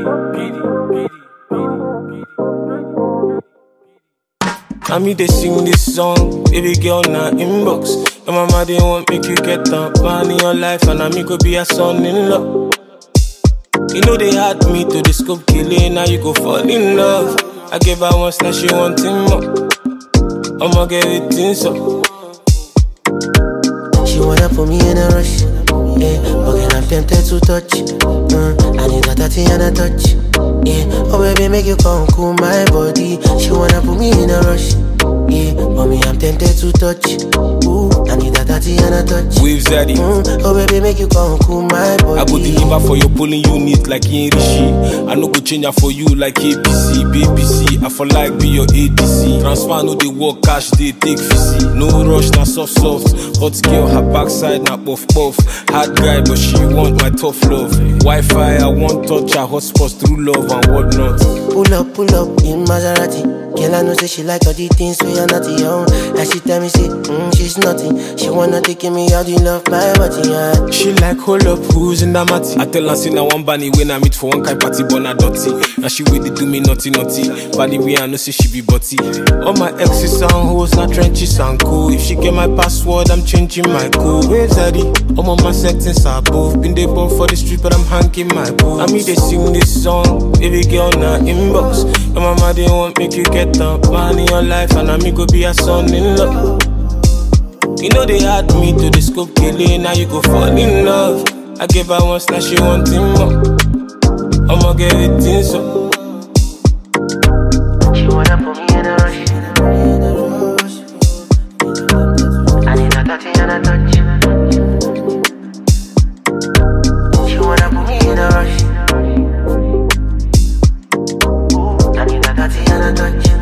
I mean they sing this song, baby girl na inbox. Your mama they want make you get up, man in your life, and I me go be a son-in-law. You know they had me to the scope killing, now you go fall in love. I gave her once, now she wanting more. I'ma get it in so. She wanna put me in a rush, yeah, but I'm tempted to touch. I need a touch and a touch, yeah. Oh baby, make you come cool my body. She wanna put me in a rush, yeah, but me I'm tempted to touch. Ooh, I need a touch and a touch. Waves daddy. Oh baby, make you come cool my body. I go deliver for your polling unit like in Rishi. I no go change her for you like APC, BBC. I for like be your ADC. Transfer no they work cash, they take VC. No rush, na soft. Hot girl, her backside na puff. Hard guy, but she want my tough love. Wi-Fi, I want touch her hotspots through love and whatnot. Pull up in Maserati. Girl, I know say she like all the things we are not young. And she tell me say, she's nothing. She wanna take me out, you love my body, yeah. She like, hold up, who's in that matty? I tell her, say, now one bunny when I meet for one kind party, but not dirty. Now she wait, they do me naughty. Body way, I know say she be butty. All my exes and hoes, not trenches and cool. If she get my password, I'm changing my code. Waves daddy, all of my settings are both. Been they born for the street, but I'm hanking my boots. I mean, they sing this song, baby girl, na inbox. Your mama, they want make you get up, man in your life, and I me go be a son-in-law. You know they had me to the scope killing, now you go fall in love. I gave her once, now she wanting more. I'ma get it in so. She wanna put me in a rush. I need a touch and a touch. She wanna put me in a rush. I need a touch and a touch.